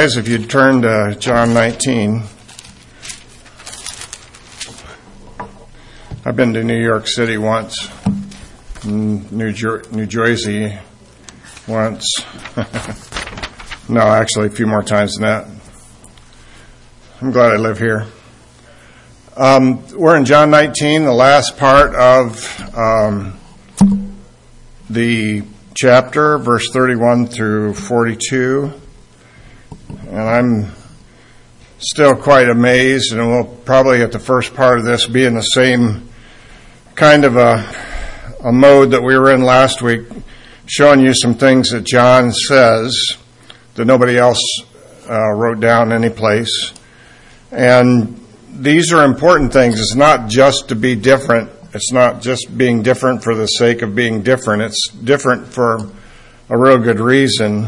guys, if you'd turn to John 19. I've been to New York City once, New Jersey once. No, actually a few more times than that. I'm glad I live here. We're in John 19, the last part of the chapter, verse 31 through 42. And I'm still quite amazed, and we'll probably at the first part of this be in the same kind of a mode that we were in last week, showing you some things that John says that nobody else wrote down any place. And these are important things. It's not just to be different. It's not just being different for the sake of being different. It's different for a real good reason.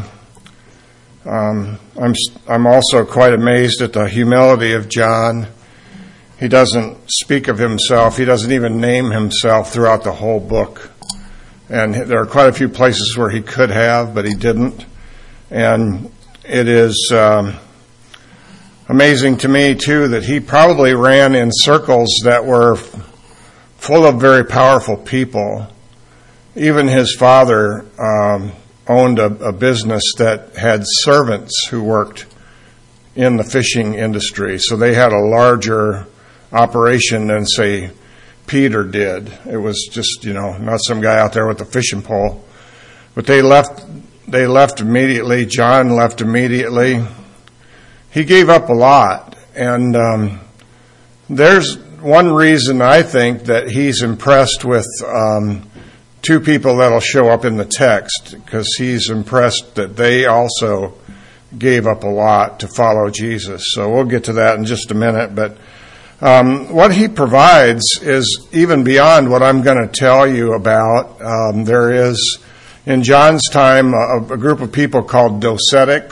I'm also quite amazed at the humility of John. He doesn't speak of himself. He doesn't even name himself throughout the whole book. And there are quite a few places where he could have, but he didn't. And it is amazing to me, too, that he probably ran in circles that were full of very powerful people. Even his father owned a business that had servants who worked in the fishing industry. So they had a larger operation than, say, Peter did. It was just, not some guy out there with a fishing pole. But they left immediately. John left immediately. He gave up a lot. And there's one reason I think that he's impressed with two people that'll show up in the text, because he's impressed that they also gave up a lot to follow Jesus. So we'll get to that in just a minute. But what he provides is even beyond what I'm going to tell you about. There is, in John's time, a group of people called Docetics,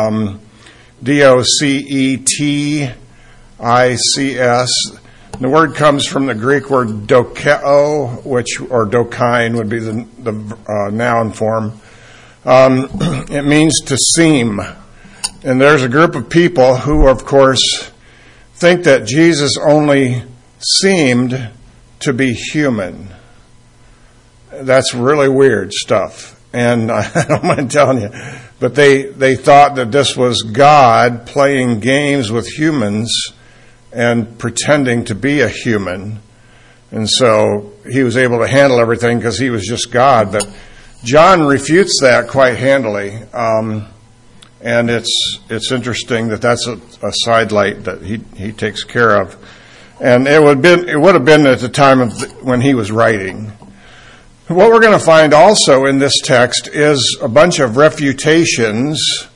Docetics. The word comes from the Greek word dokeo, or dokein would be the noun form. It means to seem. And there's a group of people who, of course, think that Jesus only seemed to be human. That's really weird stuff. And I don't mind telling you. But they thought that this was God playing games with humans and pretending to be a human. And so he was able to handle everything because he was just God. But John refutes that quite handily. And it's interesting that that's a sidelight that he takes care of. And it would have been at the time of when he was writing. What we're going to find also in this text is a bunch of refutations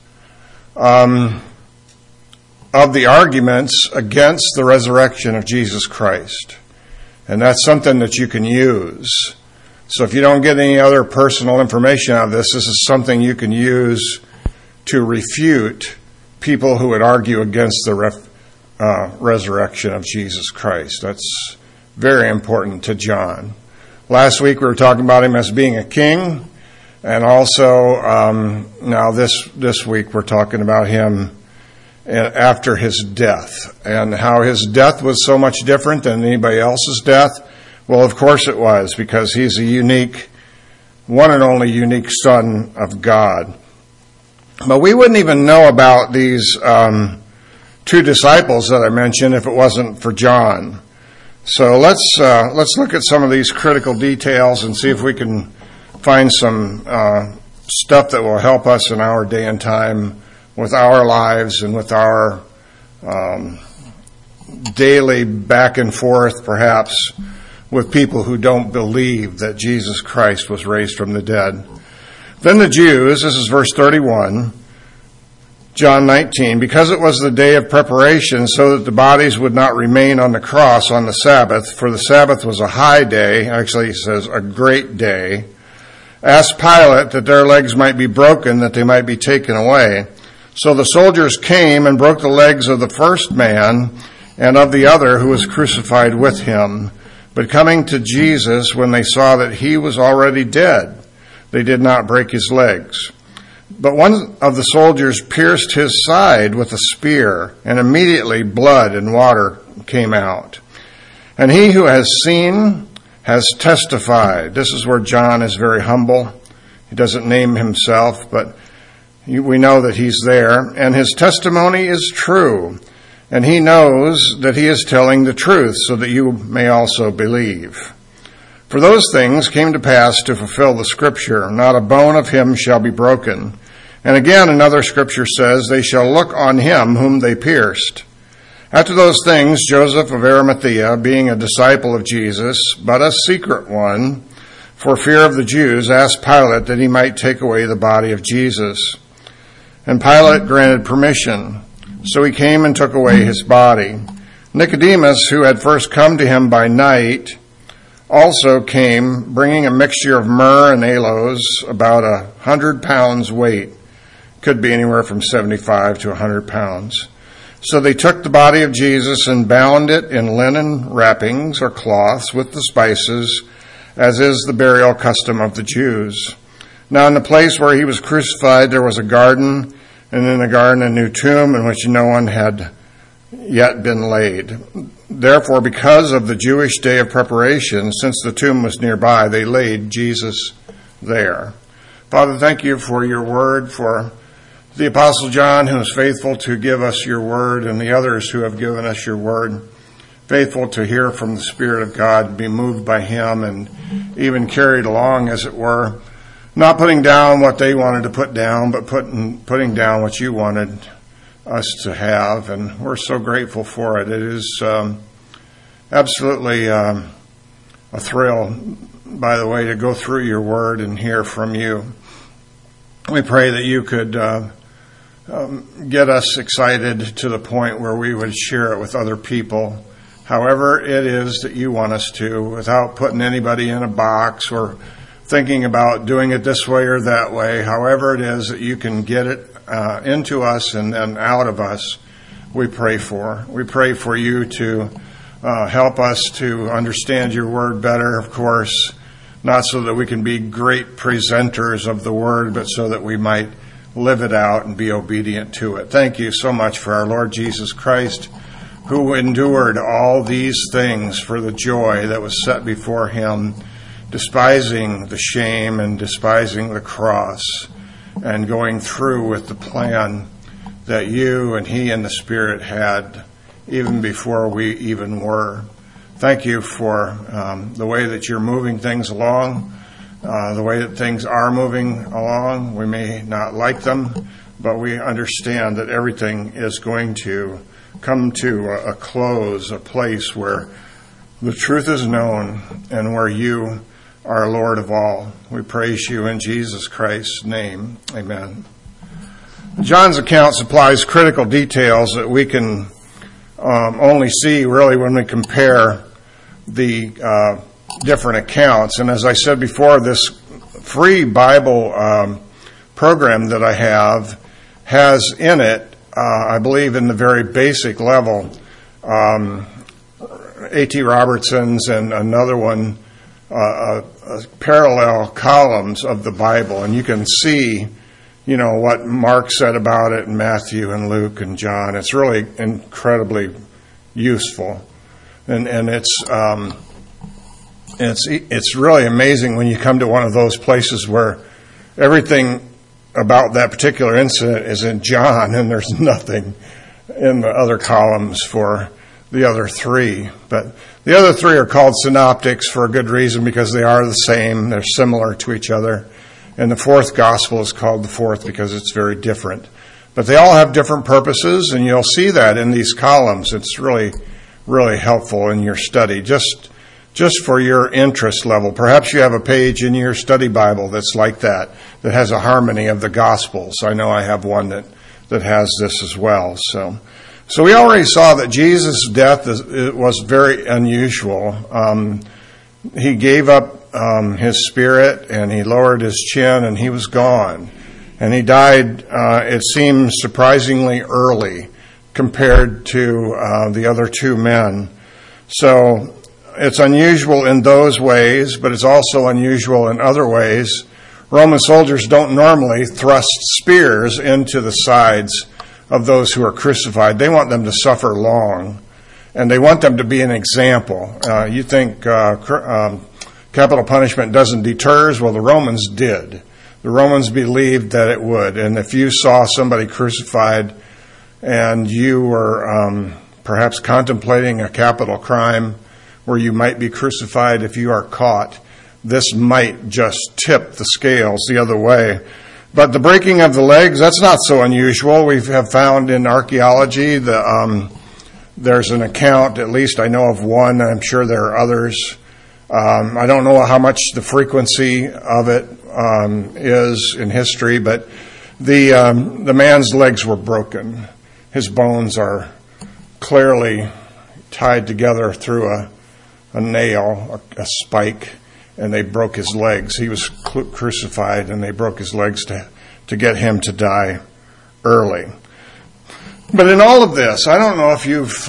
of the arguments against the resurrection of Jesus Christ. And that's something that you can use. So if you don't get any other personal information out of this is something you can use to refute people who would argue against the resurrection of Jesus Christ. That's very important to John. Last week we were talking about him as being a king, and also now this week we're talking about him after his death, and how his death was so much different than anybody else's death. Well, of course it was, because he's a unique, one and only unique Son of God. But we wouldn't even know about these two disciples that I mentioned if it wasn't for John. So let's look at some of these critical details and see if we can find some stuff that will help us in our day and time with our lives and with our daily back and forth, perhaps, with people who don't believe that Jesus Christ was raised from the dead. Then the Jews, this is verse 31, John 19, because it was the day of preparation, so that the bodies would not remain on the cross on the Sabbath, for the Sabbath was a high day, actually he says a great day, asked Pilate that their legs might be broken, that they might be taken away. So the soldiers came and broke the legs of the first man and of the other who was crucified with him. But coming to Jesus, when they saw that he was already dead, they did not break his legs. But one of the soldiers pierced his side with a spear, and immediately blood and water came out. And he who has seen has testified. This is where John is very humble. He doesn't name himself, but we know that he's there. And his testimony is true. And he knows that he is telling the truth, so that you may also believe. For those things came to pass to fulfill the scripture, not a bone of him shall be broken. And again another scripture says, they shall look on him whom they pierced. After those things, Joseph of Arimathea, being a disciple of Jesus, but a secret one, for fear of the Jews, asked Pilate that he might take away the body of Jesus. And Pilate granted permission. So he came and took away his body. Nicodemus, who had first come to him by night, also came, bringing a mixture of myrrh and aloes, about 100 pounds weight. Could be anywhere from 75 to 100 pounds. So they took the body of Jesus and bound it in linen wrappings or cloths with the spices, as is the burial custom of the Jews. Now in the place where he was crucified there was a garden, and in the garden a new tomb in which no one had yet been laid. Therefore, because of the Jewish day of preparation, since the tomb was nearby, they laid Jesus there. Father, thank you for your word, for the Apostle John, who is faithful to give us your word, and the others who have given us your word, faithful to hear from the Spirit of God, be moved by him, and even carried along, as it were, not putting down what they wanted to put down, but putting down what you wanted us to have. And we're so grateful for it. It is absolutely a thrill, by the way, to go through your word and hear from you. We pray that you could get us excited to the point where we would share it with other people, however it is that you want us to, without putting anybody in a box or thinking about doing it this way or that way. However it is that you can get it into us and then out of us, we pray for. We pray for you to help us to understand your word better, of course, not so that we can be great presenters of the word, but so that we might live it out and be obedient to it. Thank you so much for our Lord Jesus Christ, who endured all these things for the joy that was set before him, despising the shame and despising the cross, and going through with the plan that you and he and the Spirit had even before we even were. Thank you for the way that you're moving things along, the way that things are moving along. We may not like them, but we understand that everything is going to come to a close, a place where the truth is known and where you are Lord of all. We praise you in Jesus Christ's name. Amen. John's account supplies critical details that we can only see really when we compare the different accounts. And as I said before, this free Bible program that I have has in it, I believe in the very basic level, A.T. Robertson's and another one, parallel columns of the Bible. And you can see, you know, what Mark said about it, and Matthew and Luke and John. It's really incredibly useful. And it's really amazing when you come to one of those places where everything about that particular incident is in John, and there's nothing in the other columns for the other three. But the other three are called synoptics for a good reason, because they are the same. They're similar to each other. And the fourth gospel is called the fourth because it's very different. But they all have different purposes, and you'll see that in these columns. It's really, really helpful in your study, just for your interest level. Perhaps you have a page in your study Bible that's like that has a harmony of the Gospels. I know I have one that has this as well. So we already saw that Jesus' death was very unusual. He gave up his spirit, and he lowered his chin, and he was gone. And he died, it seems, surprisingly early compared to the other two men. So it's unusual in those ways, but it's also unusual in other ways. Roman soldiers don't normally thrust spears into the sides of those who are crucified. They want them to suffer long, and they want them to be an example. You think capital punishment doesn't deter? Well, the Romans did. The Romans believed that it would. And if you saw somebody crucified and you were perhaps contemplating a capital crime where you might be crucified if you are caught, this might just tip the scales the other way. But the breaking of the legs, that's not so unusual. We have found in archaeology there's an account, at least I know of one, I'm sure there are others. I don't know how much the frequency of it is in history, but the man's legs were broken. His bones are clearly tied together through a nail, a spike, and they broke his legs. He was crucified, and they broke his legs to get him to die early. But in all of this, I don't know if you've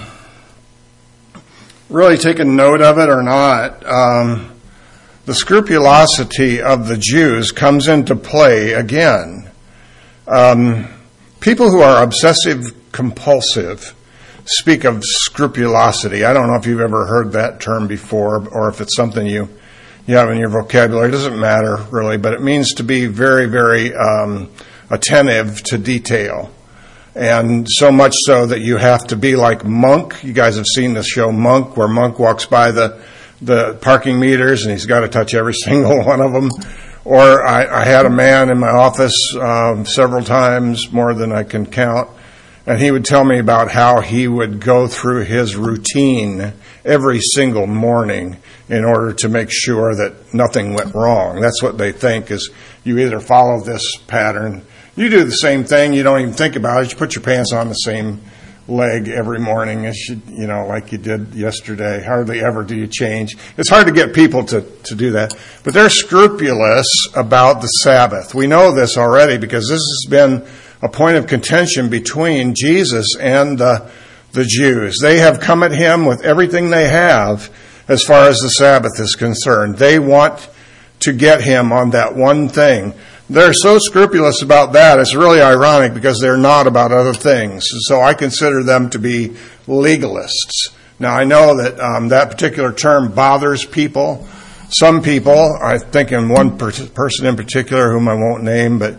really taken note of it or not. The scrupulosity of the Jews comes into play again. People who are obsessive-compulsive speak of scrupulosity. I don't know if you've ever heard that term before or if it's something you have in your vocabulary. It doesn't matter, really, but it means to be very, very attentive to detail. And so much so that you have to be like Monk. You guys have seen the show Monk, where Monk walks by the parking meters and he's got to touch every single one of them. Or I had a man in my office several times, more than I can count, and he would tell me about how he would go through his routine every single morning in order to make sure that nothing went wrong. That's what they think, is you either follow this pattern. You do the same thing. You don't even think about it. You put your pants on the same leg every morning as like you did yesterday. Hardly ever do you change. It's hard to get people to do that. But they're scrupulous about the Sabbath. We know this already because this has been a point of contention between Jesus and the Jews. They have come at him with everything they have as far as the Sabbath is concerned. They want to get him on that one thing. They're so scrupulous about that, it's really ironic because they're not about other things. So I consider them to be legalists. Now, I know that that particular term bothers people. Some people, I think in one person in particular whom I won't name, but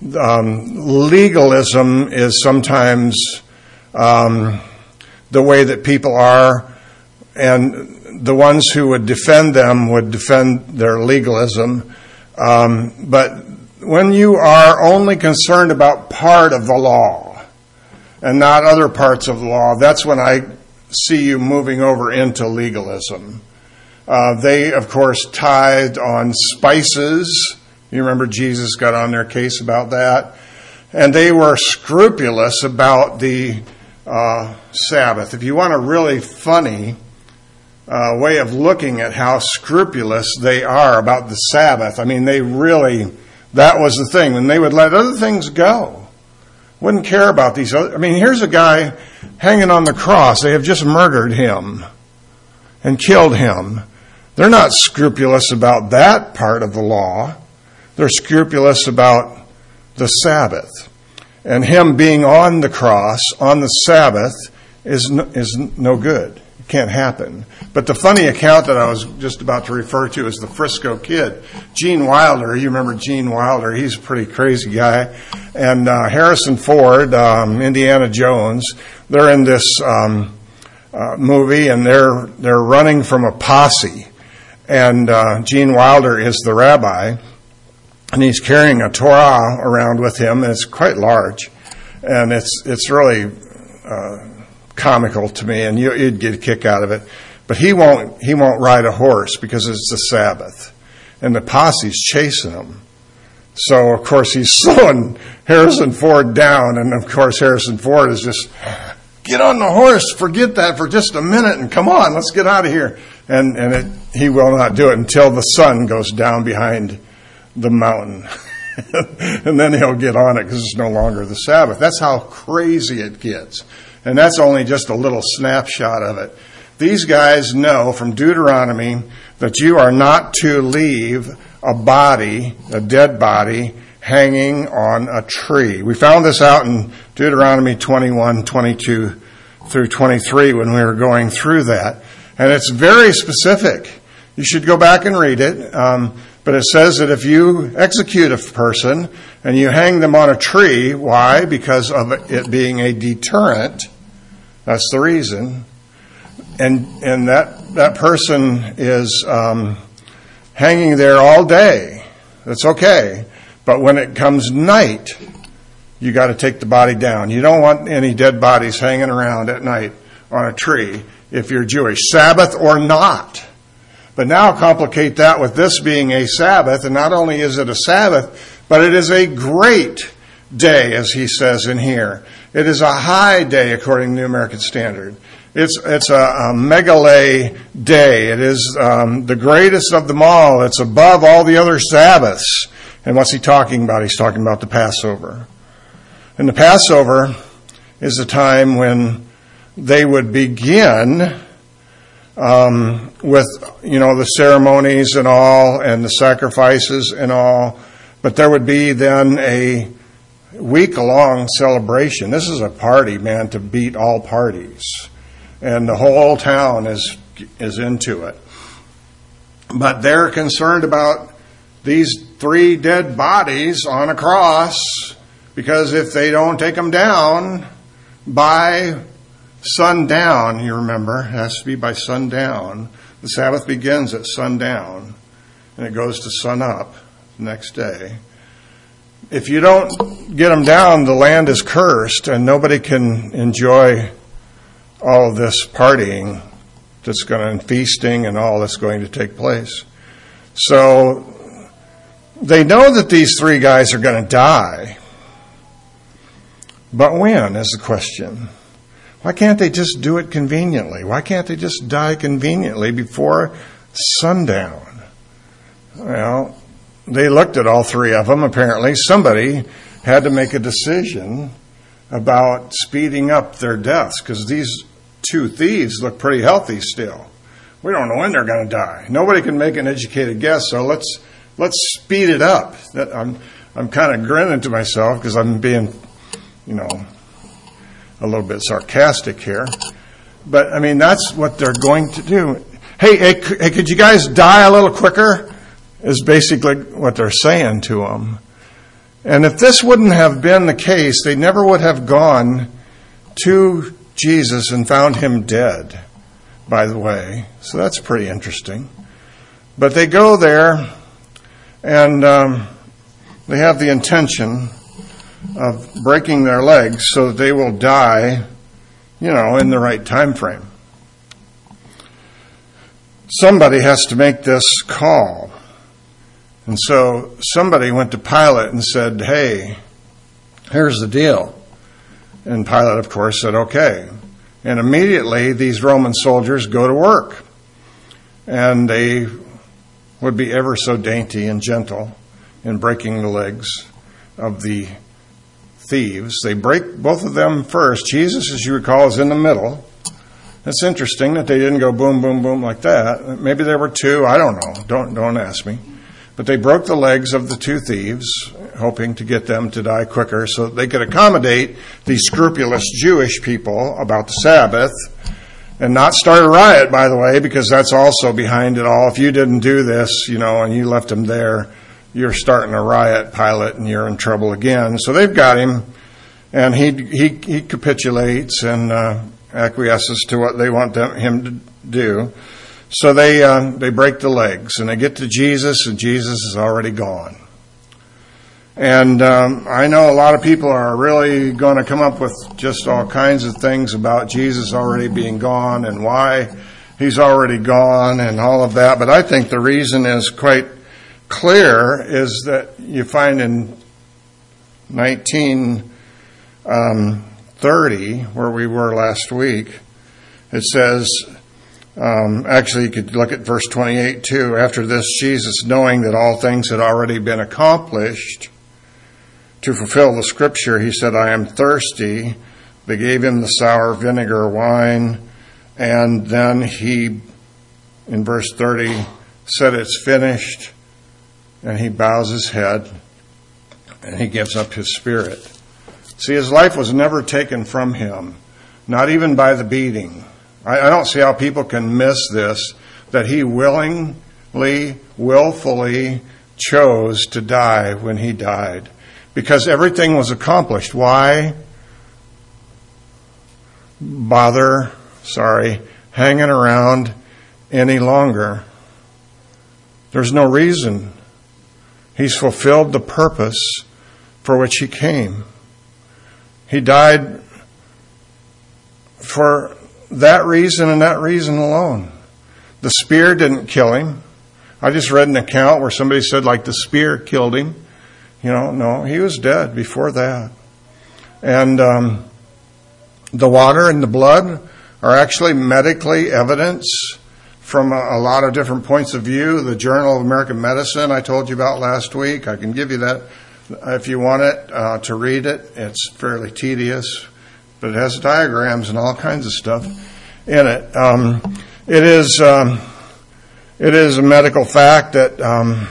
legalism is sometimes the way that people are, and the ones who would defend them would defend their legalism. But when you are only concerned about part of the law and not other parts of the law, that's when I see you moving over into legalism. They, of course, tithed on spices. You remember Jesus got on their case about that. And they were scrupulous about the Sabbath. If you want a really funny way of looking at how scrupulous they are about the Sabbath, I mean, that was the thing. And they would let other things go. Wouldn't care about these other. I mean, here's a guy hanging on the cross. They have just murdered him and killed him. They're not scrupulous about that part of the law. They're scrupulous about the Sabbath. And him being on the cross on the Sabbath is no good. It can't happen. But the funny account that I was just about to refer to is the Frisco Kid. Gene Wilder, you remember Gene Wilder, he's a pretty crazy guy. And Harrison Ford, Indiana Jones, they're in this movie and they're running from a posse. And Gene Wilder is the rabbi. And he's carrying a Torah around with him, and it's quite large. And it's really comical to me, and you'd get a kick out of it. But he won't ride a horse because it's the Sabbath. And the posse's chasing him. So, of course, he's slowing Harrison Ford down, and, of course, Harrison Ford is just, get on the horse, forget that for just a minute, and come on, let's get out of here. And he will not do it until the sun goes down behind the mountain. And then he'll get on it because it's no longer the Sabbath. That's how crazy it gets. And that's only just a little snapshot of it. These guys know from Deuteronomy that you are not to leave a body, a dead body, hanging on a tree. We found this out in Deuteronomy 21, 22 through 23 when we were going through that. And it's very specific. You should go back and read it. But it says that if you execute a person and you hang them on a tree, why? Because of it being a deterrent. That's the reason. And that person is hanging there all day. That's okay. But when it comes night, you got to take the body down. You don't want any dead bodies hanging around at night on a tree if you're Jewish, Sabbath or not. But now complicate that with this being a Sabbath, and not only is it a Sabbath, but it is a great day, as he says in here. It is a high day according to the New American Standard. It's a megale day. It is the greatest of them all. It's above all the other Sabbaths. And what's he talking about? He's talking about the Passover. And the Passover is a time when they would begin with, the ceremonies and all, and the sacrifices and all. But there would be then a week-long celebration. This is a party, man, to beat all parties. And the whole town is into it. But they're concerned about these 3 dead bodies on a cross, because if they don't take them down by sundown, you remember, it has to be by sundown. The Sabbath begins at sundown, and it goes to sun up the next day. If you don't get them down, the land is cursed, and nobody can enjoy all of this partying that's and feasting and all that's going to take place. So they know that these 3 guys are going to die. But when is the question? Why can't they just do it conveniently? Why can't they just die conveniently before sundown? Well, they looked at all 3 of them. Apparently, somebody had to make a decision about speeding up their deaths, because these 2 thieves look pretty healthy still. We don't know when they're going to die. Nobody can make an educated guess, so let's speed it up. I'm kind of grinning to myself because I'm being, a little bit sarcastic here. But, that's what they're going to do. Hey, could you guys die a little quicker? Is basically what they're saying to them. And if this wouldn't have been the case, they never would have gone to Jesus and found him dead, by the way. So that's pretty interesting. But they go there, and they have the intention of breaking their legs so that they will die, in the right time frame. Somebody has to make this call. And so somebody went to Pilate and said, hey, here's the deal. And Pilate, of course, said, okay. And immediately these Roman soldiers go to work. And they would be ever so dainty and gentle in breaking the legs of the thieves. They break both of them first. Jesus, as you recall, is in the middle. It's interesting that they didn't go boom, boom, boom like that. Maybe there were 2. I don't know. Don't ask me. But they broke the legs of the 2 thieves, hoping to get them to die quicker so that they could accommodate these scrupulous Jewish people about the Sabbath and not start a riot, by the way, because that's also behind it all. If you didn't do this, and you left them there, you're starting a riot, Pilate, and you're in trouble again. So they've got him, and he capitulates and acquiesces to what they want him to do. So they break the legs, and they get to Jesus, and Jesus is already gone. And I know a lot of people are really going to come up with just all kinds of things about Jesus already being gone and why he's already gone and all of that. But I think the reason is quite clear, is that you find in 1930, where we were last week, it says, actually, you could look at verse 28 too. After this, Jesus, knowing that all things had already been accomplished to fulfill the scripture, he said, I am thirsty. They gave him the sour vinegar wine. And then he, in verse 30, said, it's finished. and he bows his head, and he gives up his spirit. See, his life was never taken from him, not even by the beating. I don't see how people can miss this, that he willfully chose to die when he died. Because everything was accomplished. Why bother, hanging around any longer? There's no reason. He's fulfilled the purpose for which he came. He died for that reason and that reason alone. The spear didn't kill him. I just read an account where somebody said like the spear killed him. No, he was dead before that. And the water and the blood are actually medically evidence from a lot of different points of view. The Journal of American Medicine I told you about last week, I can give you that if you want it to read it. It's fairly tedious, but it has diagrams and all kinds of stuff in it. It is a medical fact that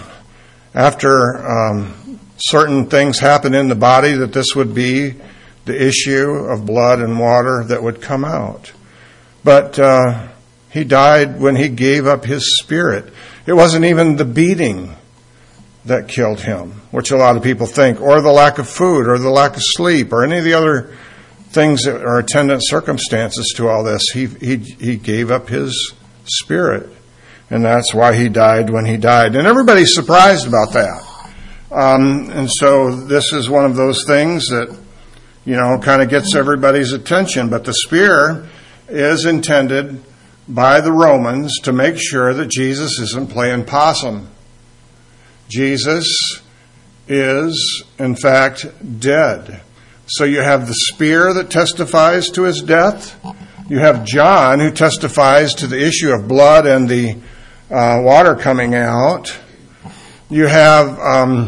after certain things happen in the body, that this would be the issue of blood and water that would come out. But he died when he gave up his spirit. It wasn't even the beating that killed him, which a lot of people think, or the lack of food, or the lack of sleep, or any of the other things that are attendant circumstances to all this. He gave up his spirit, and that's why he died when he died. And everybody's surprised about that. And so this is one of those things that, kind of gets everybody's attention. But the spear is intended by the Romans to make sure that Jesus isn't playing possum. Jesus is, in fact, dead. So you have the spear that testifies to his death. You have John who testifies to the issue of blood and the water coming out. You have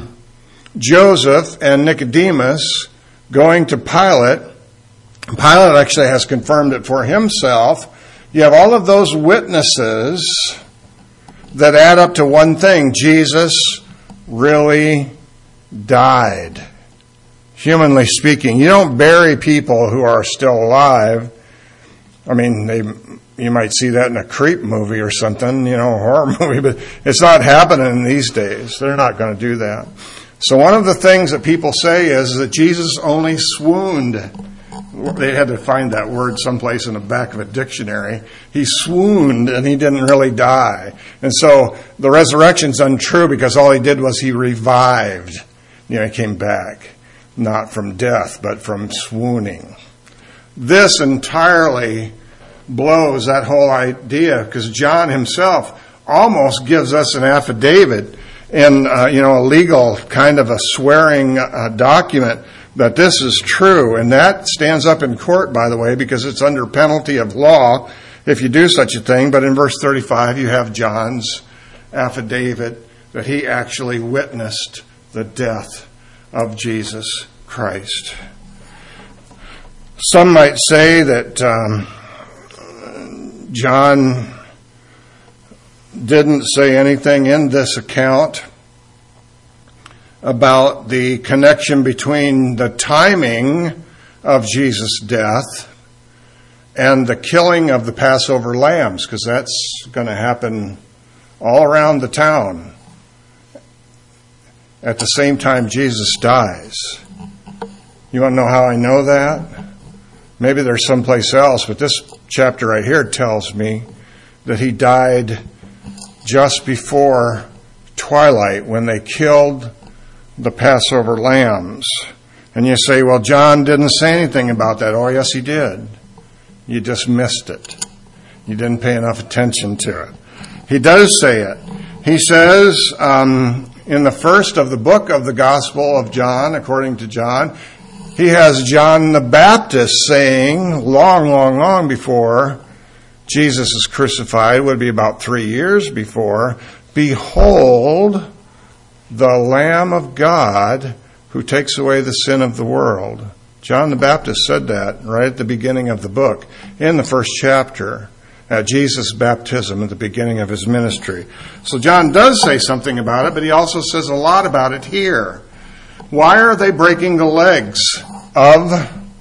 Joseph and Nicodemus going to Pilate. Pilate actually has confirmed it for himself. You have all of those witnesses that add up to one thing. Jesus really died. Humanly speaking, you don't bury people who are still alive. I mean, you might see that in a creep movie or something, a horror movie, but it's not happening these days. They're not going to do that. So one of the things that people say is that Jesus only swooned. They had to find that word someplace in the back of a dictionary. He swooned and he didn't really die. And so the resurrection's untrue because all he did was he revived. He came back, not from death, but from swooning. This entirely blows that whole idea because John himself almost gives us an affidavit in a legal kind of a swearing document that this is true, and that stands up in court, by the way, because it's under penalty of law if you do such a thing. But in verse 35 you have John's affidavit that he actually witnessed the death of Jesus Christ. Some might say that John didn't say anything in this account about the connection between the timing of Jesus' death and the killing of the Passover lambs, because that's going to happen all around the town at the same time Jesus dies. You want to know how I know that? Maybe there's someplace else, but this chapter right here tells me that he died just before twilight when they killed the Passover lambs. And you say, well, John didn't say anything about that. Oh, yes, he did. You just missed it. You didn't pay enough attention to it. He does say it. He says in the first of the book of the Gospel of John, according to John, he has John the Baptist saying, long before Jesus is crucified, would be about 3 years before, "Behold, the Lamb of God who takes away the sin of the world." John the Baptist said that right at the beginning of the book, in the first chapter. at Jesus' baptism at the beginning of his ministry. So John does say something about it, but he also says a lot about it here. Why are they breaking the legs of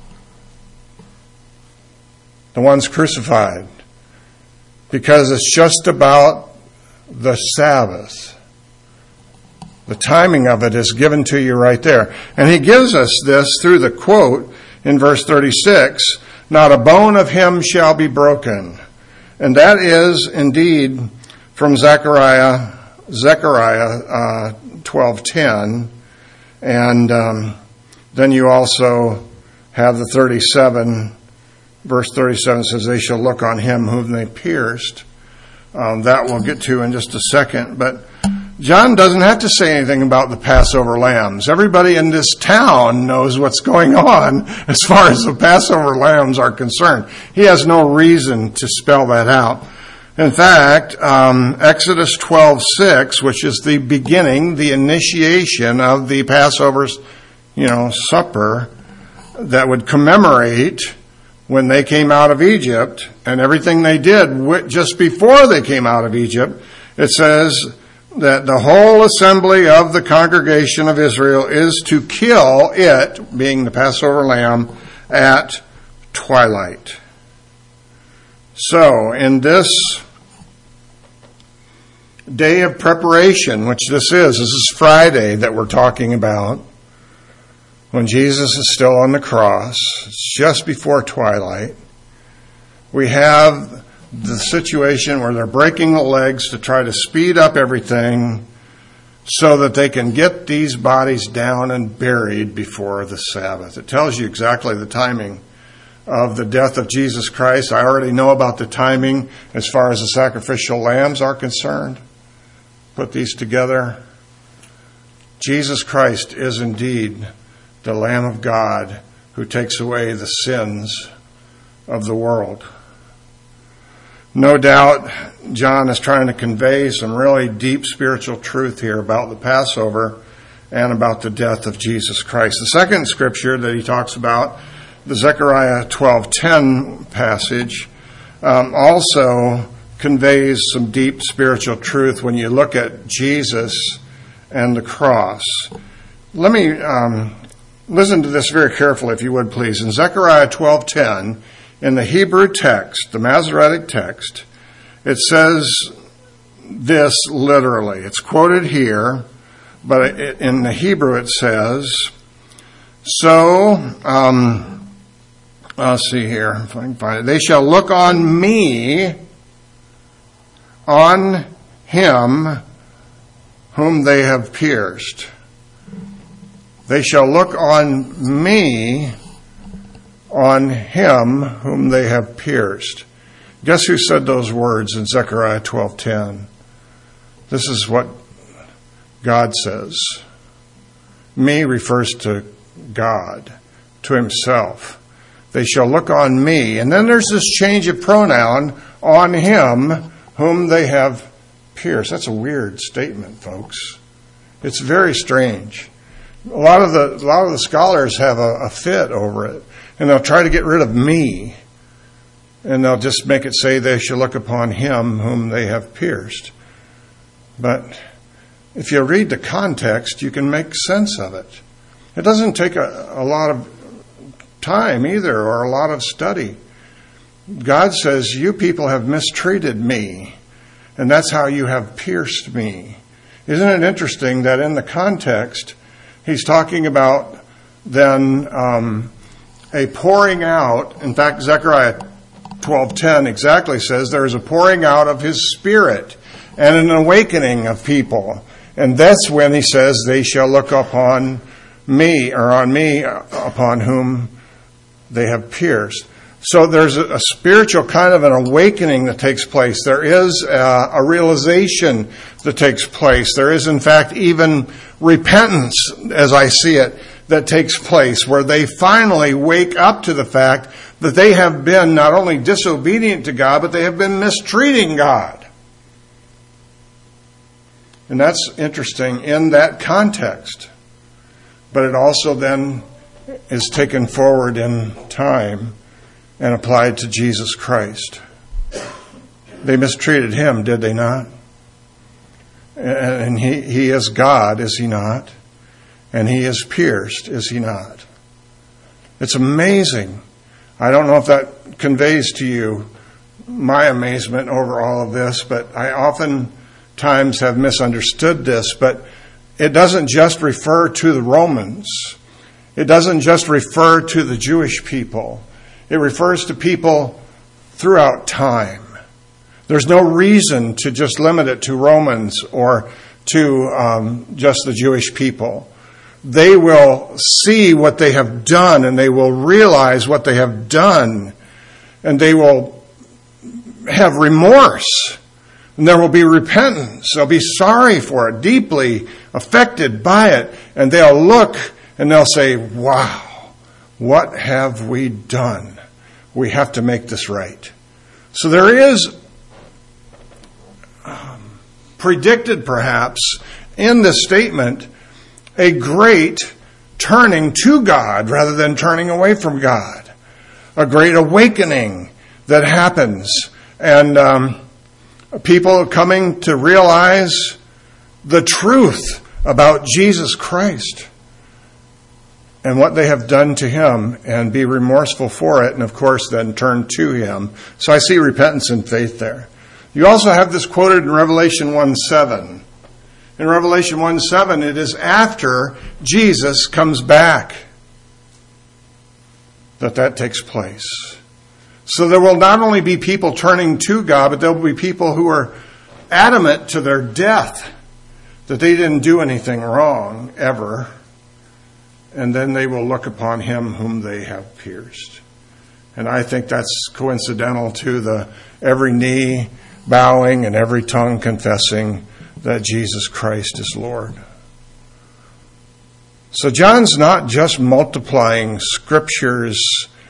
the ones crucified? Because it's just about the Sabbath. The timing of it is given to you right there. And he gives us this through the quote in verse 36, "Not a bone of him shall be broken." And that is indeed from Zechariah 12:10. And then you also have the 37, verse 37 says, "They shall look on him whom they pierced." That we'll get to in just a second. But John doesn't have to say anything about the Passover lambs. Everybody in this town knows what's going on as far as the Passover lambs are concerned. He has no reason to spell that out. In fact, Exodus 12:6, which is the beginning, the initiation of the Passover, supper that would commemorate when they came out of Egypt and everything they did just before they came out of Egypt, it says that the whole assembly of the congregation of Israel is to kill it, being the Passover lamb, at twilight. So, in this day of preparation, which this is Friday that we're talking about, when Jesus is still on the cross, it's just before twilight, we have the situation where they're breaking the legs to try to speed up everything so that they can get these bodies down and buried before the Sabbath. It tells you exactly the timing of the death of Jesus Christ. I already know about the timing as far as the sacrificial lambs are concerned. Put these together. Jesus Christ is indeed the Lamb of God who takes away the sins of the world. No doubt, John is trying to convey some really deep spiritual truth here about the Passover and about the death of Jesus Christ. The second scripture that he talks about, the Zechariah 12:10 passage, also conveys some deep spiritual truth when you look at Jesus and the cross. Let me listen to this very carefully, if you would, please. In Zechariah 12:10, in the Hebrew text, the Masoretic text, it says this literally. It's quoted here, but in the Hebrew it says, let's see here if I can find it. "They shall look on me, on him whom they have pierced." They shall look on me, on him whom they have pierced. Guess who said those words in Zechariah 12:10? This is what God says. Me refers to God, to himself. They shall look on me. And then there's this change of pronoun, on him whom they have pierced. That's a weird statement, folks. It's very strange. A lot of the scholars have a fit over it, and they'll try to get rid of me, and they'll just make it say they shall look upon him whom they have pierced. But if you read the context, you can make sense of it. It doesn't take a lot of time either, or a lot of study. God says, you people have mistreated me, and that's how you have pierced me. Isn't it interesting that in the context, he's talking about then a pouring out. In fact, Zechariah 12:10 exactly says there is a pouring out of his Spirit and an awakening of people. And that's when he says, they shall look upon me, or on me, upon whom they have pierced. So there's a spiritual kind of an awakening that takes place. There is a realization that takes place. There is, in fact, even repentance, as I see it, that takes place, where they finally wake up to the fact that they have been not only disobedient to God, but they have been mistreating God. And that's interesting in that context. But it also then is taken forward in time and applied to Jesus Christ. They mistreated him, did they not? And he is God, is he not? And he is pierced, is he not? It's amazing. I don't know if that conveys to you my amazement over all of this, but I oftentimes have misunderstood this. But it doesn't just refer to the Romans. It doesn't just refer to the Jewish people. It refers to people throughout time. There's no reason to just limit it to Romans or to just the Jewish people. They will see what they have done, and they will realize what they have done, and they will have remorse, and there will be repentance. They'll be sorry for it, deeply affected by it, and they'll look and they'll say, wow, what have we done? We have to make this right. So there is predicted perhaps in this statement a great turning to God rather than turning away from God. A great awakening that happens, and people coming to realize the truth about Jesus Christ and what they have done to him, and be remorseful for it, and of course then turn to him. So I see repentance and faith there. You also have this quoted in Revelation 1:7. In Revelation 1:7, it is after Jesus comes back that takes place. So there will not only be people turning to God, but there will be people who are adamant to their death that they didn't do anything wrong ever. And then they will look upon him whom they have pierced. And I think that's coincidental to the every knee bowing and every tongue confessing that Jesus Christ is Lord. So John's not just multiplying scriptures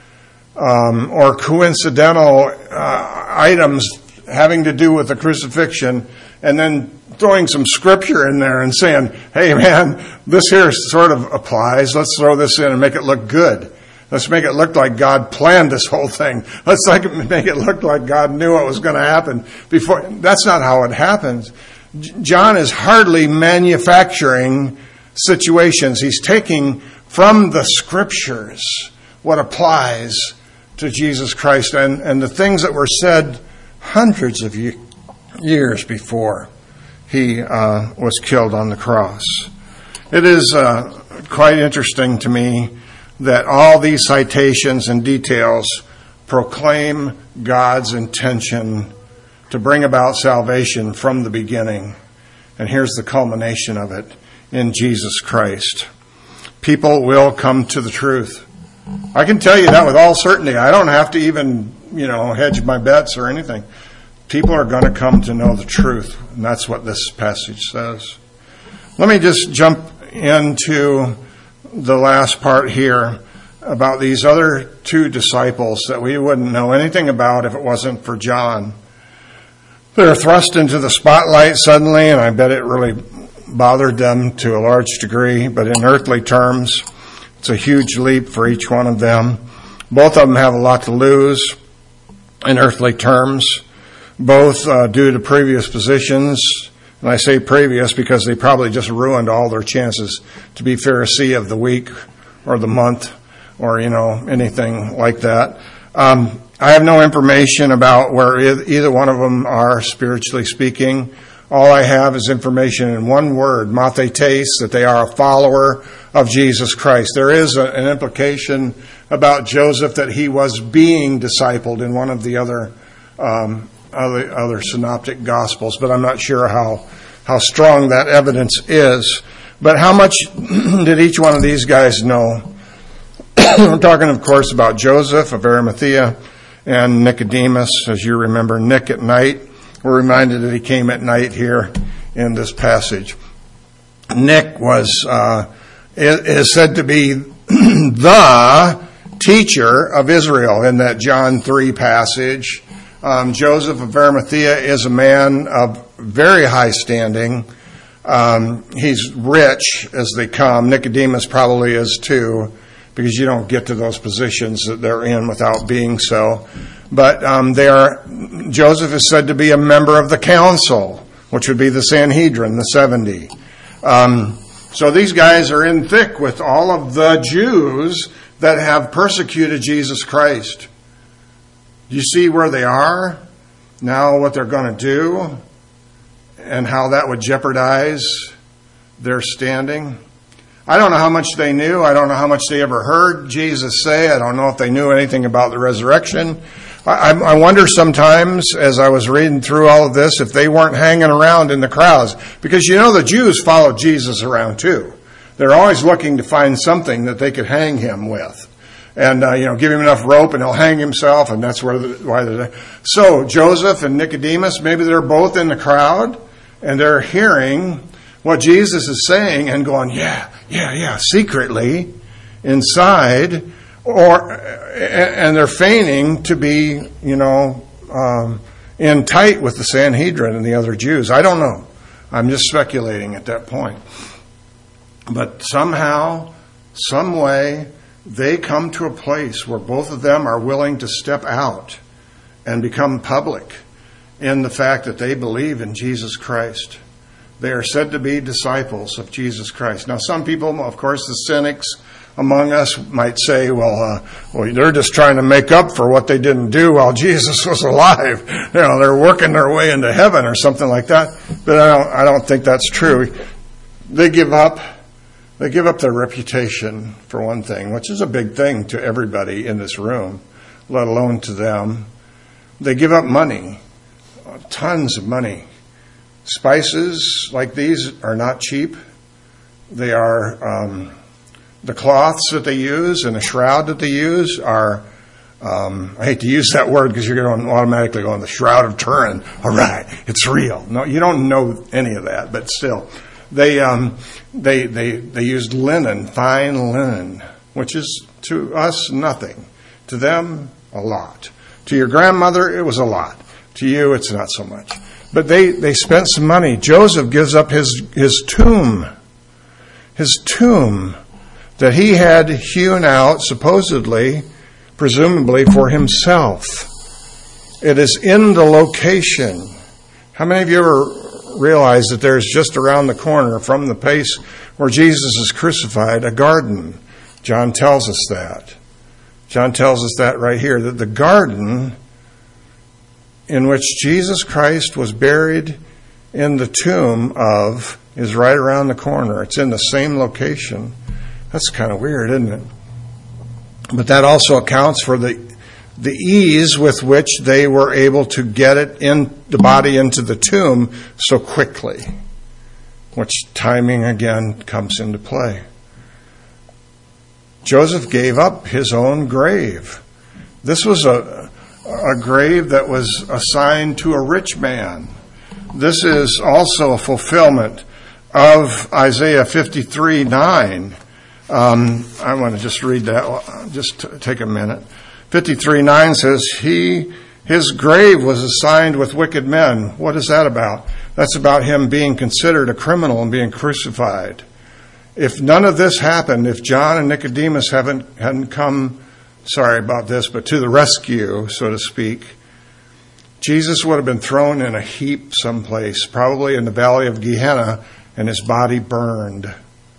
or coincidental items having to do with the crucifixion and then throwing some scripture in there and saying, hey man, this here sort of applies. Let's throw this in and make it look good. Let's make it look like God planned this whole thing. Let's make it look like God knew what was going to happen before. That's not how it happens. John is hardly manufacturing situations. He's taking from the scriptures what applies to Jesus Christ and the things that were said hundreds of years before he was killed on the cross. It is quite interesting to me that all these citations and details proclaim God's intention to bring about salvation from the beginning. And here's the culmination of it in Jesus Christ. People will come to the truth. I can tell you that with all certainty. I don't have to even, hedge my bets or anything. People are going to come to know the truth. And that's what this passage says. Let me just jump into the last part here about these other two disciples that we wouldn't know anything about if it wasn't for John. They're thrust into the spotlight suddenly, and I bet it really bothered them to a large degree, but in earthly terms, it's a huge leap for each one of them. Both of them have a lot to lose in earthly terms, both due to previous positions. And I say previous because they probably just ruined all their chances to be Pharisee of the week or the month or, anything like that. I have no information about where either one of them are spiritually speaking. All I have is information in one word, mathetes, that they are a follower of Jesus Christ. There is an implication about Joseph that he was being discipled in one of the other synoptic gospels, but I'm not sure how strong that evidence is. But how much did each one of these guys know? We're talking, of course, about Joseph of Arimathea and Nicodemus, as you remember, Nick at night. We're reminded that he came at night here in this passage. Nick is said to be the teacher of Israel in that John 3 passage. Joseph of Arimathea is a man of very high standing. He's rich as they come. Nicodemus probably is too, because you don't get to those positions that they're in without being so. But they are Joseph is said to be a member of the council, which would be the Sanhedrin, the 70. So these guys are in thick with all of the Jews that have persecuted Jesus Christ. Do you see where they are now, what they're going to do, and how that would jeopardize their standing? I don't know how much they knew. I don't know how much they ever heard Jesus say. I don't know if they knew anything about the resurrection. I wonder sometimes, as I was reading through all of this, if they weren't hanging around in the crowds. Because the Jews followed Jesus around too. They're always looking to find something that they could hang him with. And, give him enough rope and he'll hang himself, and that's why they're there. So Joseph and Nicodemus, maybe they're both in the crowd, and they're hearing what Jesus is saying and going, yeah, secretly inside, and they're feigning to be, in tight with the Sanhedrin and the other Jews. I don't know. I'm just speculating at that point. But somehow, some way, they come to a place where both of them are willing to step out and become public in the fact that they believe in Jesus Christ. They are said to be disciples of Jesus Christ. Now, some people, of course, the cynics among us might say, well, they're just trying to make up for what they didn't do while Jesus was alive. They're working their way into heaven or something like that. But I don't think that's true. They give up their reputation, for one thing, which is a big thing to everybody in this room, let alone to them. They give up money, tons of money. Spices like these are not cheap. They are, the cloths that they use and the shroud that they use are, I hate to use that word because you're going to automatically go on the Shroud of Turin. All right, it's real. No, you don't know any of that, but still. They used linen, fine linen, which is to us nothing. To them, a lot. To your grandmother, it was a lot. To you, it's not so much. But they spent some money. Joseph gives up his tomb that he had hewn out, supposedly, presumably for himself. It is in the location. How many of you ever realize that there's just around the corner from the place where Jesus is crucified a garden? John tells us that. John tells us that right here, that the garden in which Jesus Christ was buried in the tomb of is right around the corner. It's in the same location. That's kind of weird, isn't it? But that also accounts for the ease with which they were able to get it in the body into the tomb so quickly, which timing again comes into play. Joseph gave up his own grave. This was a grave that was assigned to a rich man. This is also a fulfillment of Isaiah 53:9. I want to just read that. Just take a minute. 53:9 says, his grave was assigned with wicked men. What is that about? That's about him being considered a criminal and being crucified. If none of this happened, if John and Nicodemus hadn't come, sorry about this, but to the rescue, so to speak, Jesus would have been thrown in a heap someplace, probably in the valley of Gehenna, and his body burned.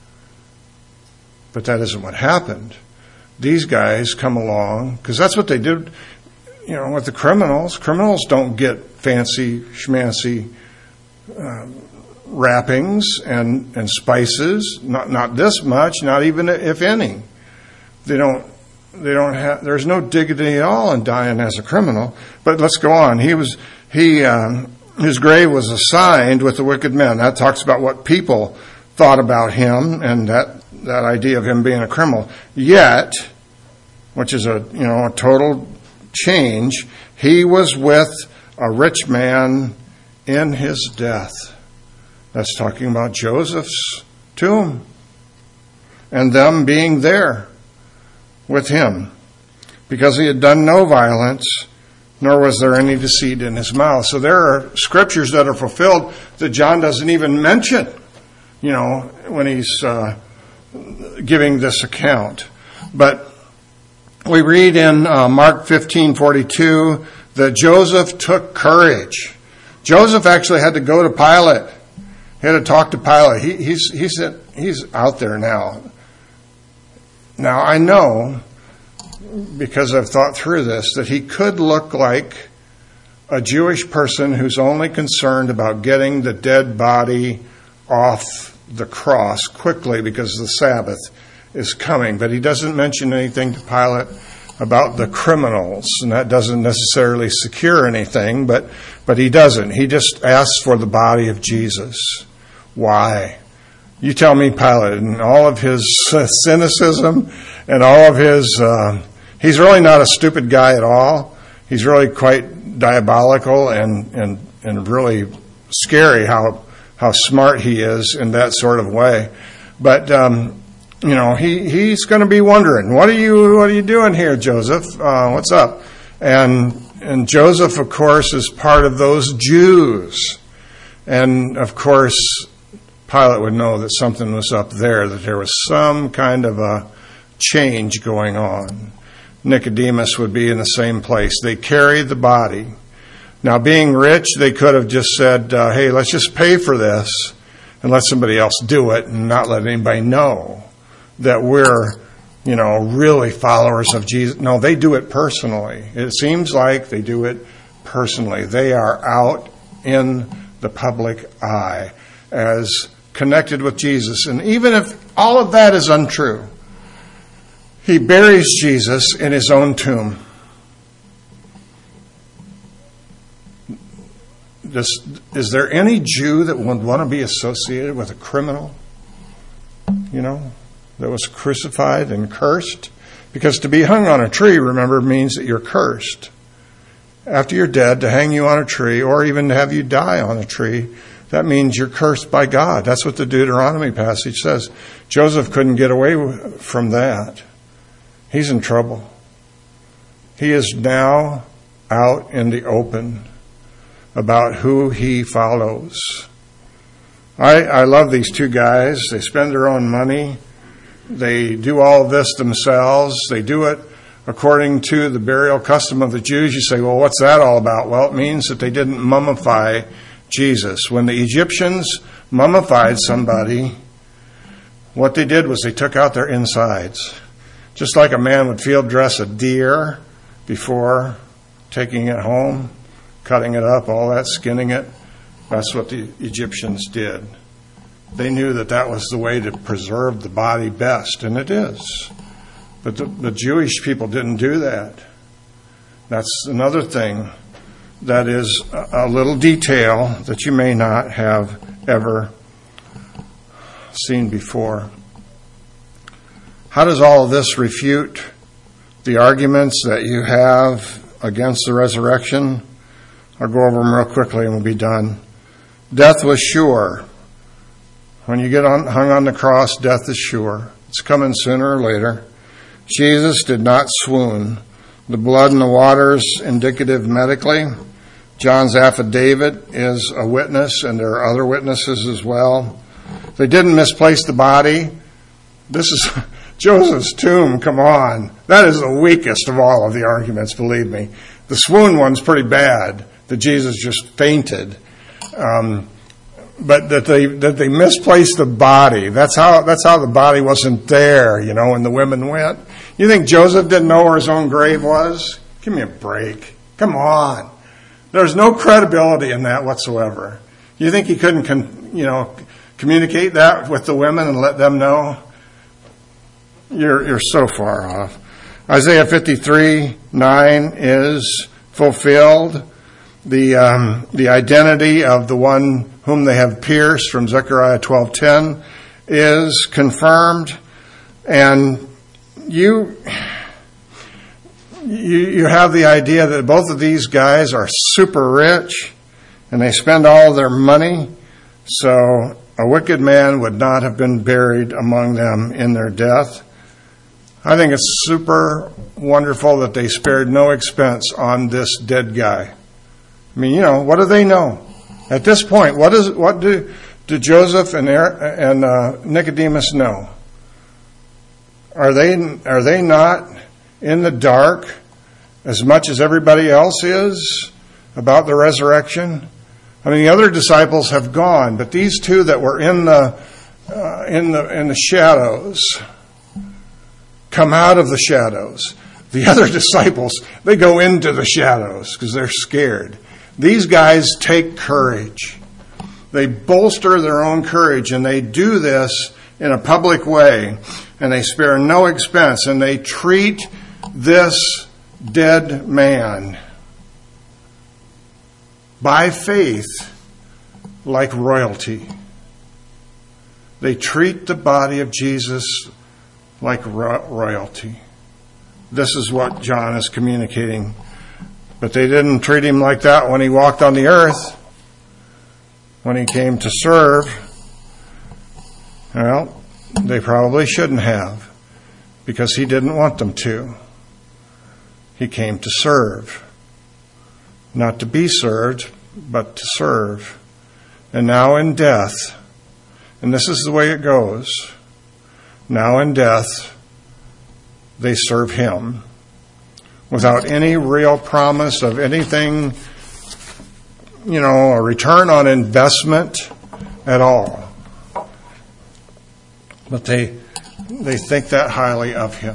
But that isn't what happened. These guys come along, because that's what they did, with the criminals. Criminals don't get fancy schmancy wrappings and spices. Not this much, not even if any. They don't have. There's no dignity at all in dying as a criminal. But let's go on. His grave was assigned with the wicked men. That talks about what people thought about him and that idea of him being a criminal. Yet, which is a total change, he was with a rich man in his death. That's talking about Joseph's tomb and them being there with him, because he had done no violence, nor was there any deceit in his mouth. So there are scriptures that are fulfilled that John doesn't even mention, when he's giving this account. But we read in Mark 15:42 that Joseph took courage. Joseph actually had to go to Pilate. He had to talk to Pilate. He's out there now. Now, I know, because I've thought through this, that he could look like a Jewish person who's only concerned about getting the dead body off the cross quickly because the Sabbath is coming. But he doesn't mention anything to Pilate about the criminals, and that doesn't necessarily secure anything, but he doesn't. He just asks for the body of Jesus. Why? You tell me, Pilate, and all of his cynicism and all of his... he's really not a stupid guy at all. He's really quite diabolical and really scary how smart he is in that sort of way. But he's going to be wondering, what are you doing here, Joseph? What's up? And Joseph, of course, is part of those Jews. And of course, Pilate would know that something was up there, that there was some kind of a change going on. Nicodemus would be in the same place. They carried the body. Now, being rich, they could have just said, hey, let's just pay for this and let somebody else do it and not let anybody know that we're, really followers of Jesus. No, they do it personally. It seems like they do it personally. They are out in the public eye as connected with Jesus. And even if all of that is untrue, he buries Jesus in his own tomb. Is there any Jew that would want to be associated with a criminal, that was crucified and cursed? Because to be hung on a tree, remember, means that you're cursed. After you're dead, to hang you on a tree, or even to have you die on a tree, that means you're cursed by God. That's what the Deuteronomy passage says. Joseph couldn't get away from that. He's in trouble. He is now out in the open about who he follows. I love these two guys. They spend their own money. They do all of this themselves. They do it according to the burial custom of the Jews. You say, well, what's that all about? Well, it means that they didn't mummify Jesus. When the Egyptians mummified somebody, what they did was they took out their insides. Just like a man would field dress a deer before taking it home, cutting it up, all that, skinning it. That's what the Egyptians did. They knew that was the way to preserve the body best, and it is. But the Jewish people didn't do that. That's another thing that is a little detail that you may not have ever seen before. How does all of this refute the arguments that you have against the resurrection? I'll go over them real quickly and we'll be done. Death was sure. When you get hung on the cross, death is sure. It's coming sooner or later. Jesus did not swoon. The blood in the water is indicative medically. John's affidavit is a witness, and there are other witnesses as well. They didn't misplace the body. This is Joseph's tomb. Come on. That is the weakest of all of the arguments, believe me. The swoon one's pretty bad, that Jesus just fainted. But that they misplaced the body. That's how the body wasn't there, when the women went. You think Joseph didn't know where his own grave was? Give me a break. Come on. There's no credibility in that whatsoever. You think he couldn't, communicate that with the women and let them know? You're so far off. Isaiah 53:9 is fulfilled. The identity of the one whom they have pierced from Zechariah 12:10 is confirmed, and you have the idea that both of these guys are super rich and they spend all of their money, so a wicked man would not have been buried among them in their death. I think it's super wonderful that they spared no expense on this dead guy. I mean, what do they know? At this point, what do Joseph and Nicodemus know? Are they not in the dark as much as everybody else is about the resurrection? I mean, the other disciples have gone, but these two that were in the shadows come out of the shadows. The other disciples, they go into the shadows because they're scared. These guys take courage. They bolster their own courage, and they do this in a public way, and they spare no expense, and they treat this dead man by faith like royalty. They treat the body of Jesus like royalty. This is what John is communicating. But they didn't treat him like that when he walked on the earth, when he came to serve. Well, they probably shouldn't have, because he didn't want them to. He came to serve. Not to be served, but to serve. And now in death, and this is the way it goes, now in death, they serve him without any real promise of anything, a return on investment at all. But they think that highly of him.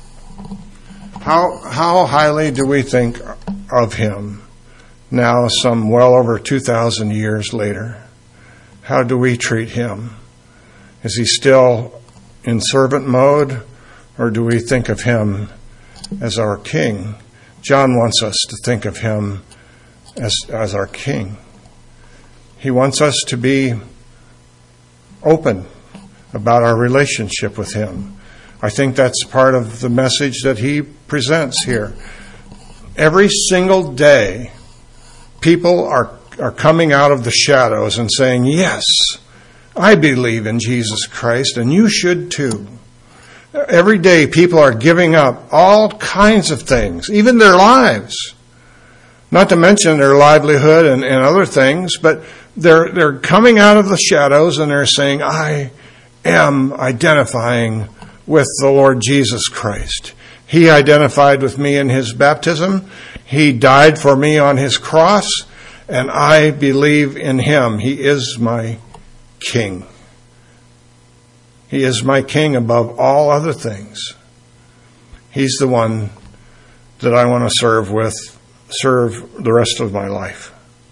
How highly do we think of him now, some well over 2,000 years later? How do we treat him? Is he still in servant mode, or do we think of him as our king? John wants us to think of him as our king. He wants us to be open about our relationship with him. I think that's part of the message that he presents here. Every single day, people are coming out of the shadows and saying, yes, I believe in Jesus Christ, and you should too. Every day, people are giving up all kinds of things, even their lives. Not to mention their livelihood and other things, but they're coming out of the shadows and they're saying, I am identifying with the Lord Jesus Christ. He identified with me in his baptism. He died for me on his cross, and I believe in him. He is my king. He is my king above all other things. He's the one that I want to serve the rest of my life.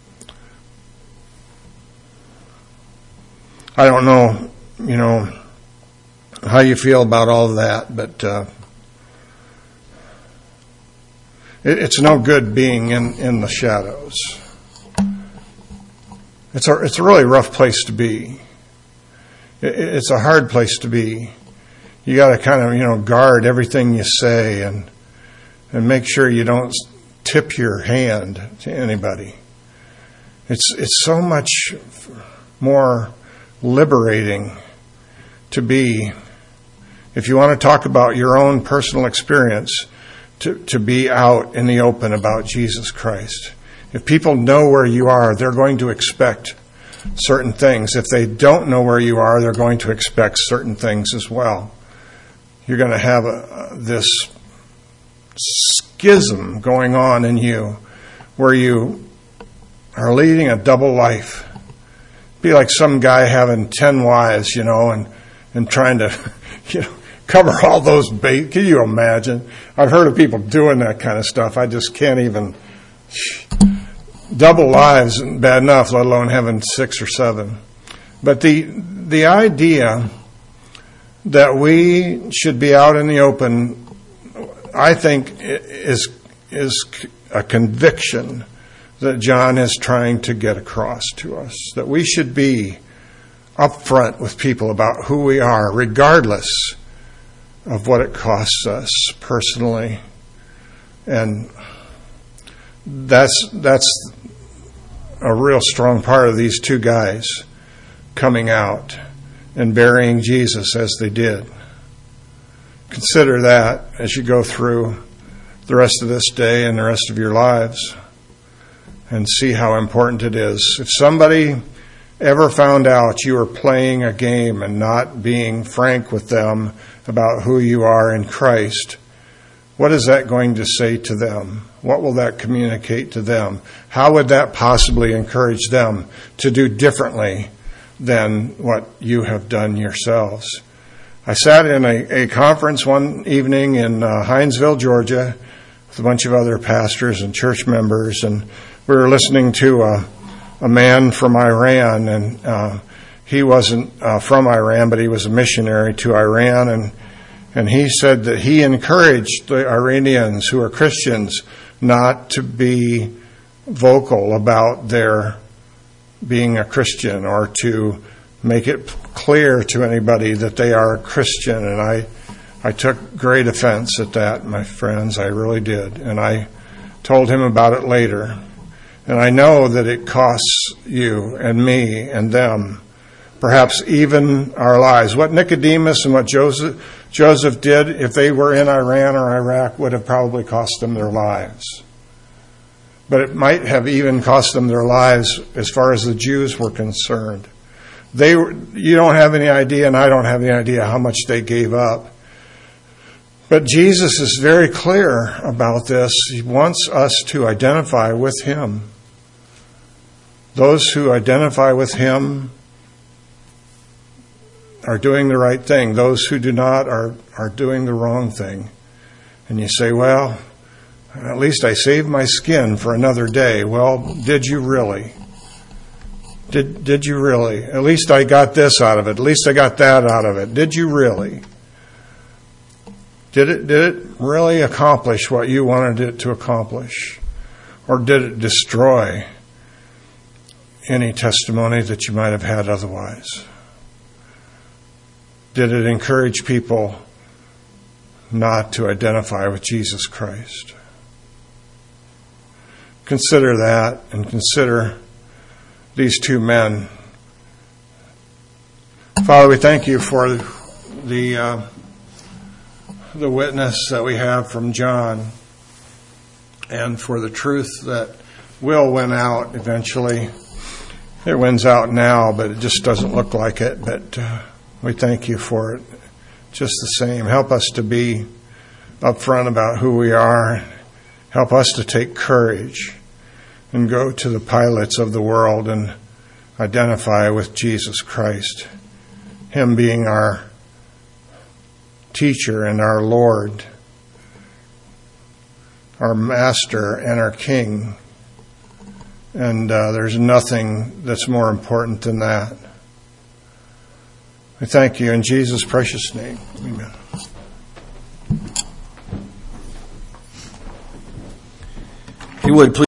I don't know, how you feel about all of that, but it's no good being in the shadows. It's a really rough place to be. It's a hard place to be. You got to kind of, guard everything you say and make sure you don't tip your hand to anybody. It's so much more liberating to be, if you want to talk about your own personal experience, to be out in the open about Jesus Christ. If people know where you are, they're going to expect certain things. If they don't know where you are, they're going to expect certain things as well. You're going to have this schism going on in you where you are leading a double life. Be like some guy having 10 wives, and trying to, cover all those bases. Can you imagine? I've heard of people doing that kind of stuff. I just can't even. Double lives isn't bad enough, let alone having 6 or 7. But the idea that we should be out in the open, I think, is a conviction that John is trying to get across to us. That we should be upfront with people about who we are, regardless of what it costs us personally. And that's a real strong part of these two guys coming out and burying Jesus as they did. Consider that as you go through the rest of this day and the rest of your lives, and see how important it is. If somebody ever found out you were playing a game and not being frank with them about who you are in Christ, What is that going to say to them? What will that communicate to them? How would that possibly encourage them to do differently than what you have done yourselves? I sat in a conference one evening in Hinesville, Georgia, with a bunch of other pastors and church members, and we were listening to a man from Iran, and he wasn't from Iran, but he was a missionary to Iran, and he said that he encouraged the Iranians who are Christians not to be vocal about their being a Christian or to make it clear to anybody that they are a Christian. And I took great offense at that, my friends. I really did. And I told him about it later. And I know that it costs you and me and them, perhaps even our lives. What Nicodemus and what Joseph did, if they were in Iran or Iraq, would have probably cost them their lives. But it might have even cost them their lives as far as the Jews were concerned. You don't have any idea, and I don't have any idea how much they gave up. But Jesus is very clear about this. He wants us to identify with Him. Those who identify with Him are doing the right thing. Those who do not are doing the wrong thing. And you say, well, at least I saved my skin for another day. Well, did you really? Did you really? At least I got this out of it. At least I got that out of it. Did you really? Did it really accomplish what you wanted it to accomplish? Or did it destroy any testimony that you might have had otherwise? Did it encourage people not to identify with Jesus Christ? Consider that, and consider these two men. Father, we thank you for the witness that we have from John, and for the truth that will win out eventually. It wins out now, but it just doesn't look like it. But we thank you for it just the same. Help us to be upfront about who we are. Help us to take courage and go to the Pilates of the world and identify with Jesus Christ, Him being our teacher and our Lord, our Master and our King. And there's nothing that's more important than that. We thank you in Jesus' precious name. Amen. If you would please